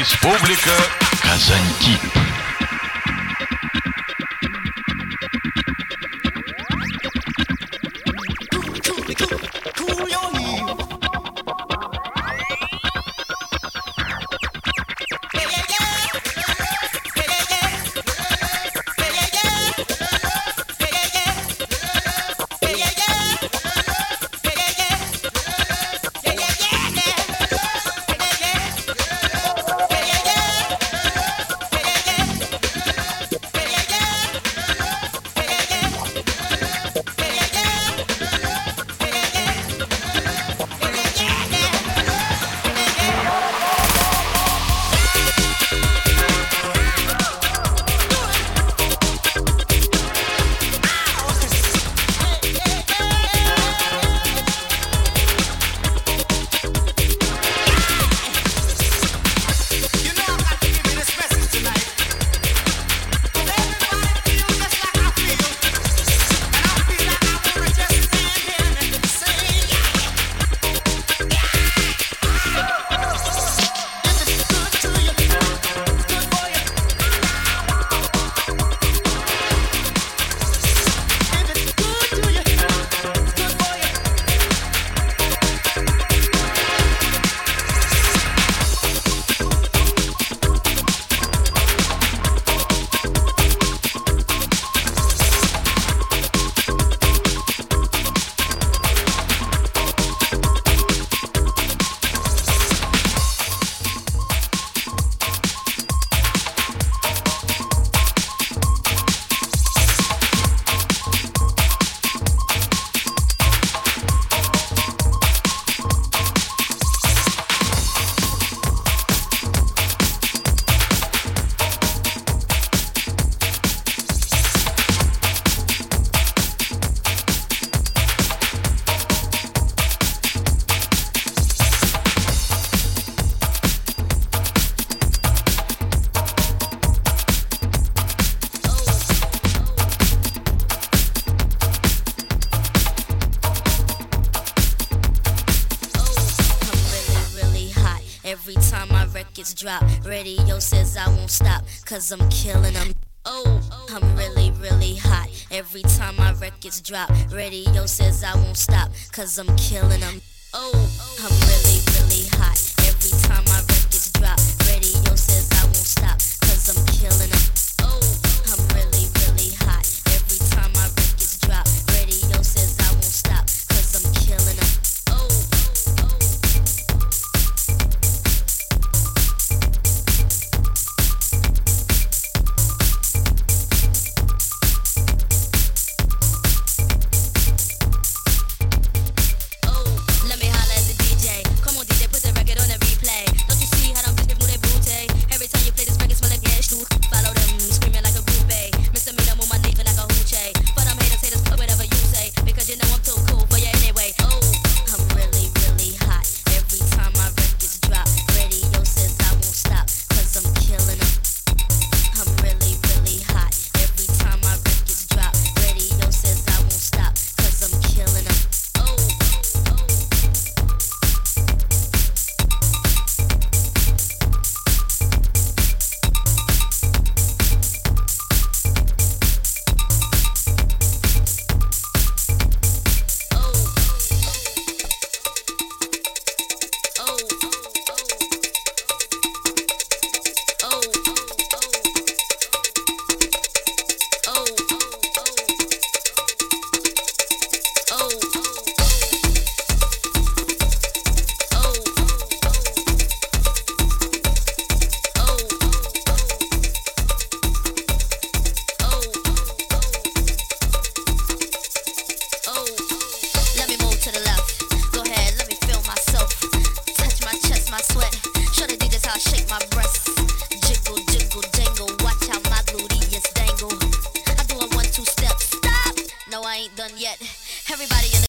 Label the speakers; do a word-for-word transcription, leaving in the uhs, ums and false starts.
Speaker 1: Республика Казантип.
Speaker 2: Every time my records drop, radio says I won't stop, cause I'm killing them. Oh, I'm really, really hot. Every time my records drop, radio says I won't stop, cause I'm killing them. Oh, I'm really, really hot. Every time my records drop, radio says I won't stop, cause I'm killing them. Oh, I'm really, really hot. Every time my records drop, radio says I won't stop, cause I'm killing them. Oh, oh, oh. Shake my